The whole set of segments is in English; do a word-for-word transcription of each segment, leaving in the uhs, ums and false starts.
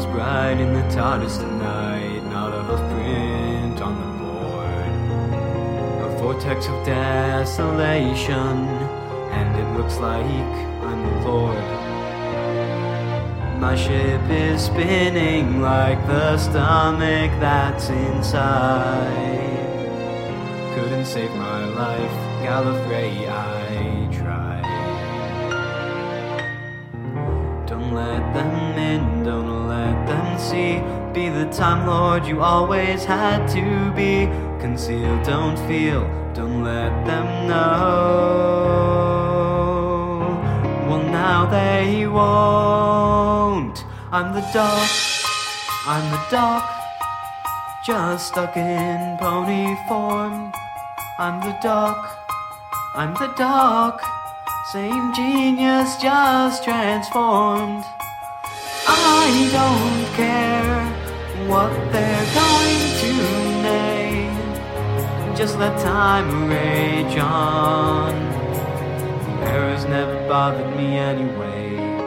candles bright in the TARDIS tonight. Not a hoofprint on the board. A vortex of desolation, and it looks like I'm the Lord. My ship is spinning like the stomach that's inside. Couldn't save my life, Gallifrey, I tried. Don't let them in, don't let them see. Be the Time Lord you always had to be. Conceal, don't feel, don't let them know. Well, now they won't. I'm the Doc, I'm the Doc, just stuck in pony form. I'm the Doc, I'm the Doc, same genius, just transformed. I don't care what they're going to name, just let time rage on. Errors never bothered me anyway.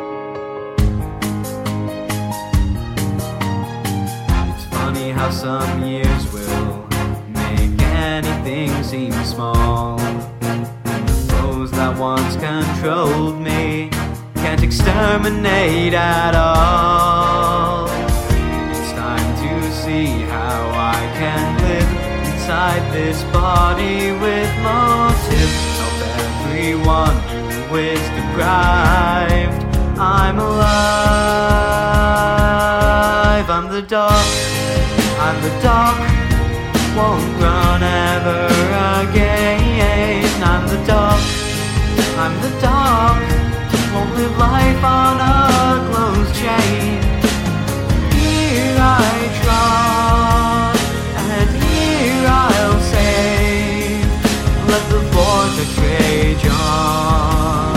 It's funny how some years will make anything seem small. The foes that once controlled me can't exterminate at all. It's time to see how I can live inside this body with motive. Help everyone who is deprived. I'm alive. I'm the Doc, I'm the Doc, won't run ever again. I'm the Doc, I'm the Doc, won't live life on a closed chain. Here I trod, and here I'll save. Let the vortex rage on.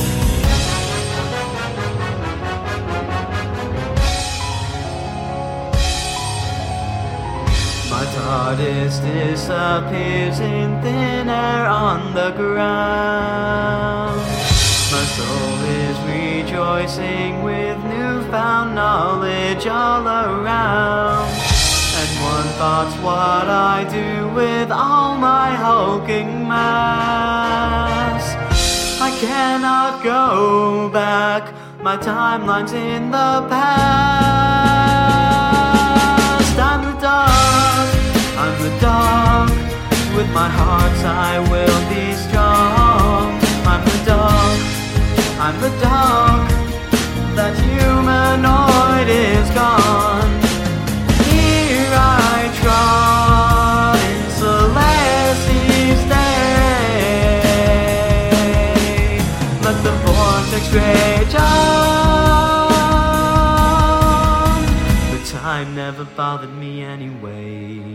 My TARDIS disappears in thin air on the ground. My soul is rejoicing with newfound knowledge all around. And one thought's what I do with all my hulking mass. I cannot go back, my timeline's in the past. I'm the Doc, I'm the Doc, with my heart I will be strong. I'm the Doc, I'm the Doc, that humanoid is gone. Here I trod in Celeste's day. Let the vortex rage on. The time never bothered me anyway.